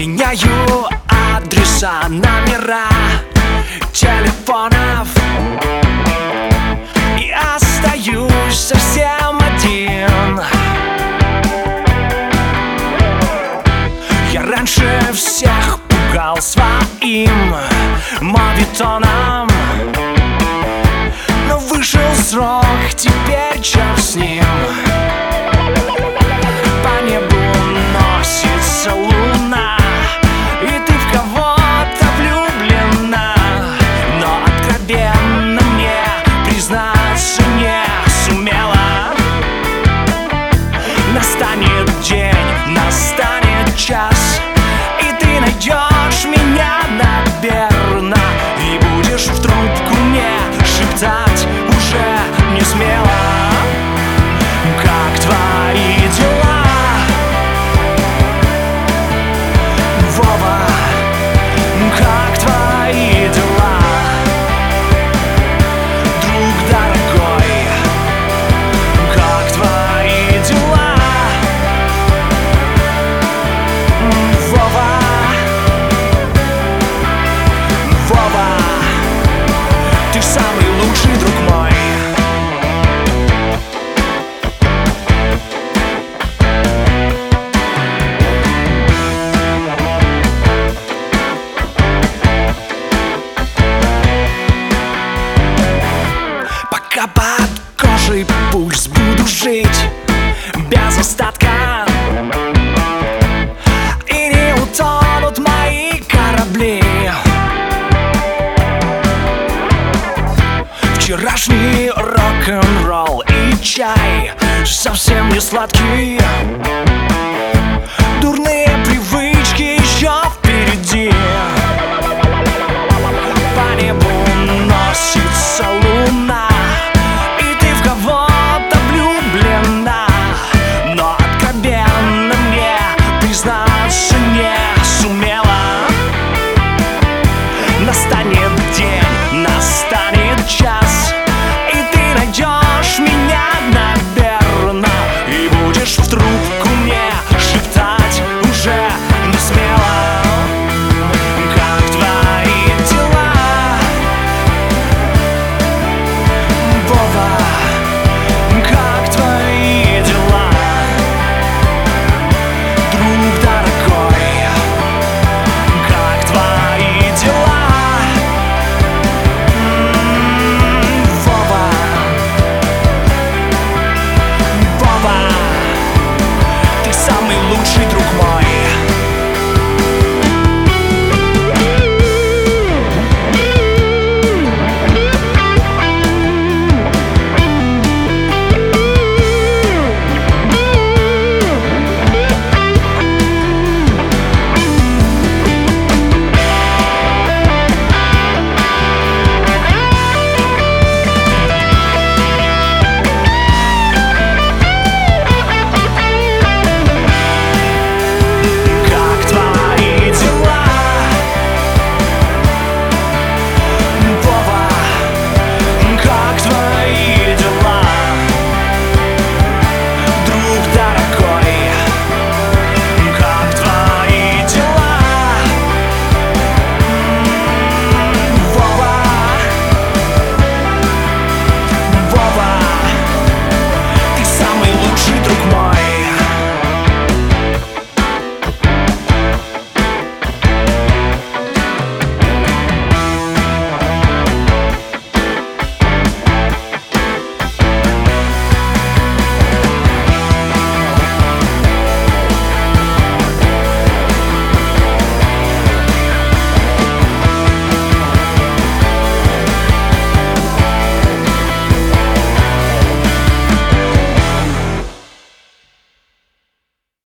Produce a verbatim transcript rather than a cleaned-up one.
Меняю адреса, номера телефонов и остаюсь совсем один. Я раньше всех пугал своим моветоном, но вышел срок, теперь черт с ним. По небу носится луна, и ты в кого-то влюблена, но откровенно мне признаться не сумела. Настанет день, настанет час, и ты найдешь меня, наверно, и будешь в трубку мне шептать уже не смело: как твои дела, Вова? Как твои дела, друг дорогой? Как твои дела, Вова? Вова, ты самый лучший друг мой. Пока под кожей пульс буду жить без остатка, и не утонут мои корабли. Вчерашний рок-н-ролл и чай совсем не сладкий.